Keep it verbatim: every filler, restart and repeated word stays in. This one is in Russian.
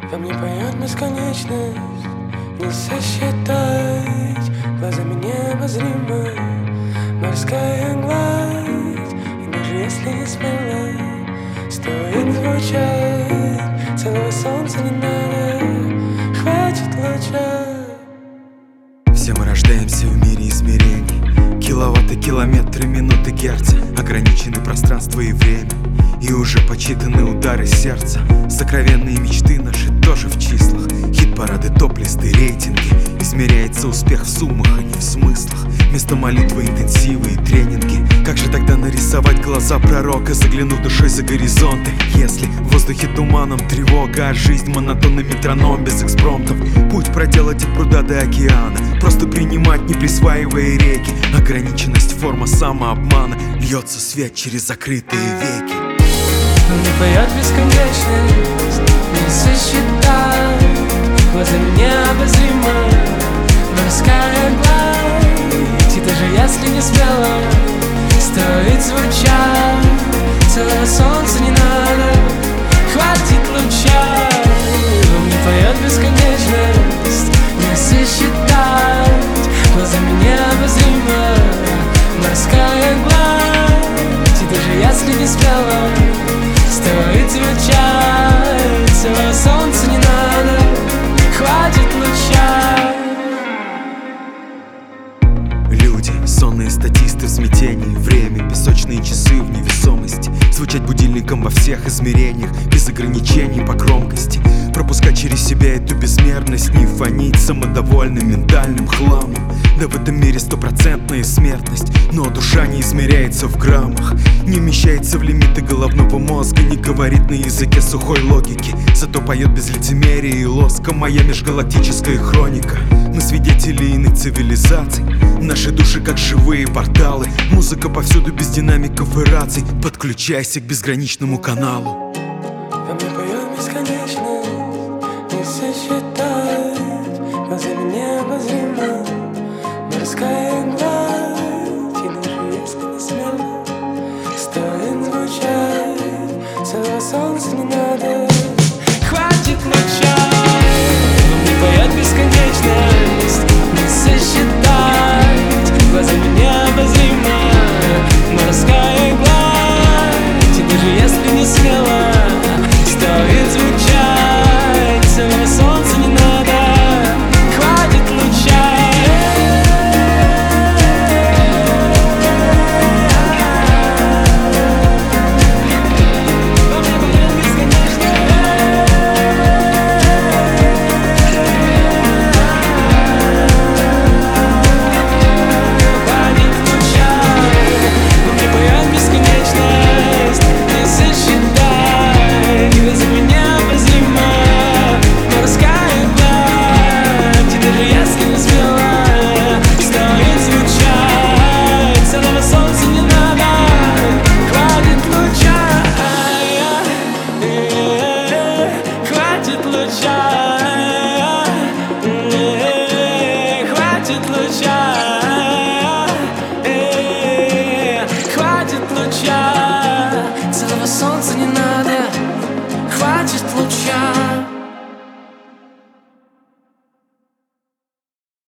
Во мне поет бесконечность, не сосчитать. Глазами необозримо морская гладь. И даже если не смело, стоит звучать. Целого солнца не надо, хватит луча. Все мы рождаемся в мире измерений. Киловатты, километры, минуты, герцы. Ограничены пространство и время, и уже почитаны удары сердца. Сокровенные мечты наши тоже в числах. Хит-парады, топ-листы, рейтинги. Измеряется успех в суммах, а не в смыслах. Вместо молитвы интенсивы и тренинги. Как же тогда нарисовать глаза пророка, заглянув душой за горизонты? Если в воздухе туманом тревога, а жизнь монотонный метроном без экспромтов. Путь проделать от пруда до океана, просто принимать, не присваивая реки. Ограниченность, форма самообмана. Льется свет через закрытые веки. Не поет бесконечность, не сосчитать. Глазами необозримо морская гладь. И даже если не смело, стоит звучать. Целого солнца не надо, хватит луча. Не поет бесконечность, не сосчитать. Глазами необозримо морская гладь. И даже если не смело, стоит звучать. Целого солнца не надо, хватит луча. Люди, сонные статисты в смятении. Время, песочные часы в невесомости. Звучать будильником во всех измерениях, без ограничений по громкости. Пропускать через себя эту безмерность, не фонить самодовольным ментальным хламом. Да в этом мире стопроцентная смертность, но душа не измеряется в граммах, не вмещается в лимиты головного мозга, не говорит на языке сухой логики, зато поет без лицемерия и лоска. Моя межгалактическая хроника. Мы свидетели иных цивилизаций, наши души как живые порталы. Музыка повсюду без динамиков и раций. Подключайся к безграничному каналу. Во мне поет бесконечность,